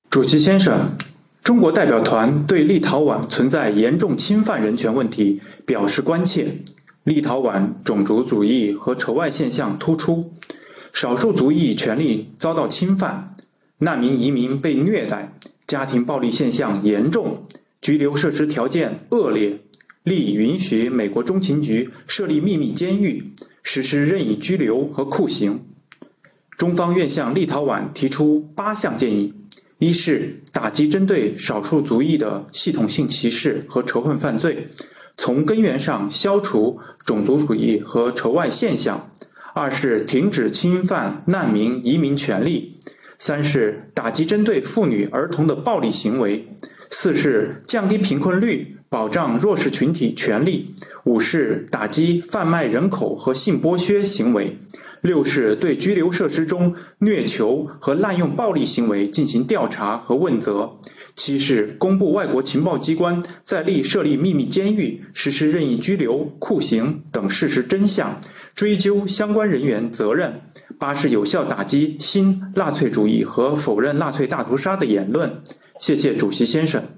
主席先生，中国代表团对立陶宛存在严重侵犯人权问题表示关切。立陶宛种族主义和仇外现象突出，少数族裔权利遭到侵犯，难民移民被虐待，家庭暴力现象严重，拘留设施条件恶劣，力允许美国中情局设立秘密监狱，实施任意拘留和酷刑。中方愿向立陶宛提出8项建议：一是打击针对少数族裔的系统性歧视和仇恨犯罪，从根源上消除种族主义和仇外现象；二是停止侵犯难民移民权利；三是打击针对妇女儿童的暴力行为；四是降低贫困率，保障弱势群体权利；五是打击贩卖人口和性剥削行为；六是对拘留设施中虐囚和滥用暴力行为进行调查和问责；七是公布外国情报机关在立设立秘密监狱、实施任意拘留、酷刑等事实真相，追究相关人员责任；八是有效打击新纳粹主义和否认纳粹大屠杀的言论。谢谢主席先生。